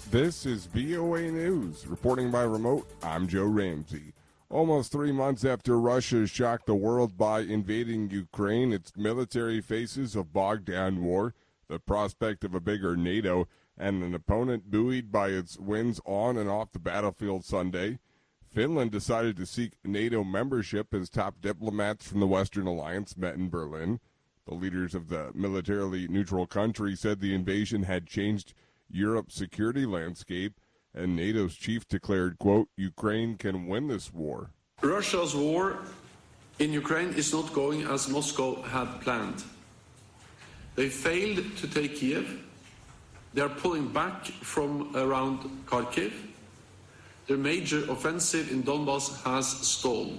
This is VOA News. Reporting by remote, I'm Joe Ramsey. Almost 3 months after Russia shocked the world by invading Ukraine, its military faces a bogged-down war, the prospect of a bigger NATO, and an opponent buoyed by its wins on and off the battlefield Sunday. Finland decided to seek NATO membership as top diplomats from the Western Alliance met in Berlin. The leaders of the militarily neutral country said the invasion had changed Europe's security landscape, and NATO's chief declared, quote, Ukraine can win this war. Russia's war in Ukraine is not going as Moscow had planned. They failed to take Kiev. They are pulling back from around Kharkiv. Their major offensive in Donbass has stalled.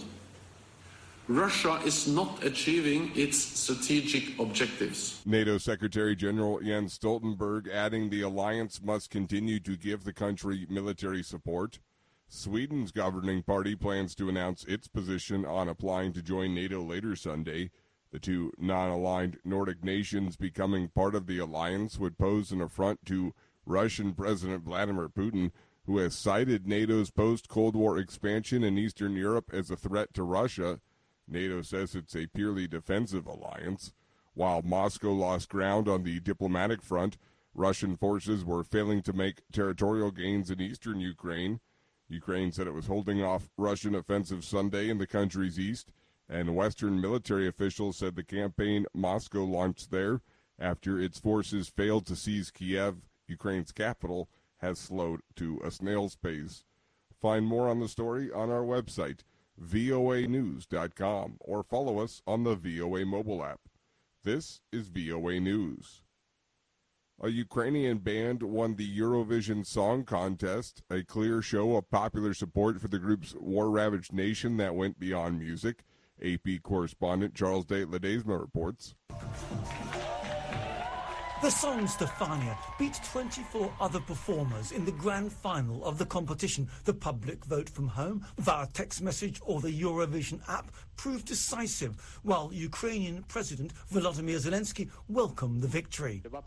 Russia is not achieving its strategic objectives. NATO Secretary General Jens Stoltenberg adding the alliance must continue to give the country military support. Sweden's governing party plans to announce its position on applying to join NATO later Sunday. The two non-aligned Nordic nations becoming part of the alliance would pose an affront to Russian President Vladimir Putin, who has cited NATO's post-Cold War expansion in Eastern Europe as a threat to Russia. NATO says it's a purely defensive alliance. While Moscow lost ground on the diplomatic front, Russian forces were failing to make territorial gains in eastern Ukraine. Ukraine said it was holding off Russian offensive Sunday in the country's east, and Western military officials said the campaign Moscow launched there after its forces failed to seize Kiev, Ukraine's capital, has slowed to a snail's pace. Find more on the story on our website, voanews.com, or follow us on the VOA mobile app. This is VOA News. A Ukrainian band won the Eurovision Song Contest, a clear show of popular support for the group's war-ravaged nation that went beyond music. AP correspondent Charles de Ledesma reports. The song Stefania beat 24 other performers in the grand final of the competition. The public vote from home, via text message or the Eurovision app proved decisive, while Ukrainian President Volodymyr Zelensky welcomed the victory. The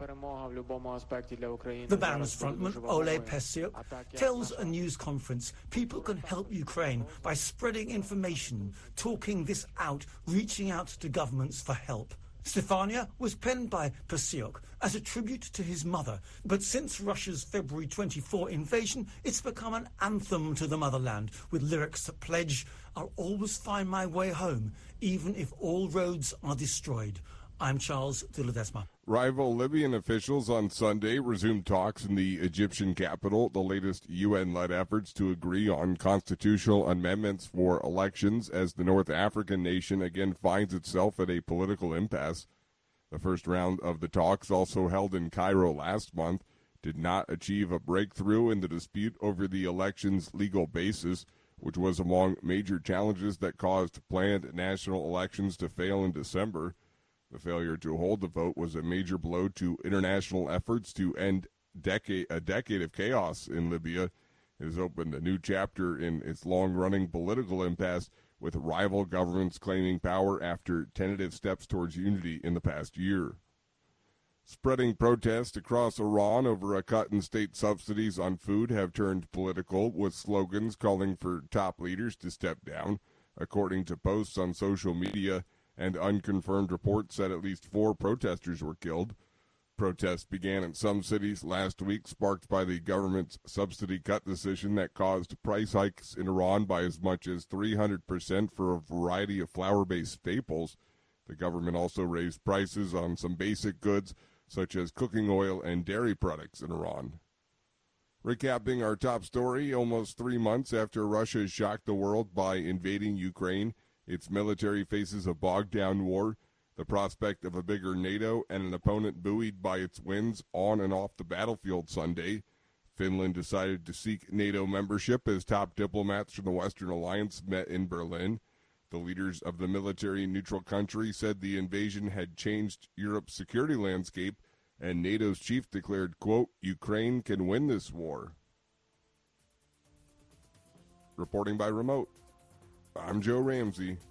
band's frontman, Oleh Pesyuk, tells a news conference people can help Ukraine by spreading information, talking this out, reaching out to governments for help. Stefania was penned by Pesyuk as a tribute to his mother, but since Russia's February 24 invasion, it's become an anthem to the motherland, with lyrics that pledge, I'll always find my way home, even if all roads are destroyed. I'm Charles de Ledesma. Rival Libyan officials on Sunday resumed talks in the Egyptian capital, the latest UN-led efforts to agree on constitutional amendments for elections as the North African nation again finds itself at a political impasse. The first round of the talks, also held in Cairo last month, did not achieve a breakthrough in the dispute over the election's legal basis, which was among major challenges that caused planned national elections to fail in December. The failure to hold the vote was a major blow to international efforts to end a decade of chaos in Libya. It has opened a new chapter in its long-running political impasse, with rival governments claiming power after tentative steps towards unity in the past year. Spreading protests across Iran over a cut in state subsidies on food have turned political, with slogans calling for top leaders to step down. According to posts on social media, and unconfirmed reports said at least 4 protesters were killed. Protests began in some cities last week, sparked by the government's subsidy cut decision that caused price hikes in Iran by as much as 300% for a variety of flour-based staples. The government also raised prices on some basic goods, such as cooking oil and dairy products in Iran. Recapping our top story, almost 3 months after Russia shocked the world by invading Ukraine, its military faces a bogged-down war, the prospect of a bigger NATO, and an opponent buoyed by its wins on and off the battlefield Sunday. Finland decided to seek NATO membership as top diplomats from the Western Alliance met in Berlin. The leaders of the military-neutral country said the invasion had changed Europe's security landscape, and NATO's chief declared, quote, Ukraine can win this war. Reporting by remote, I'm Joe Ramsey.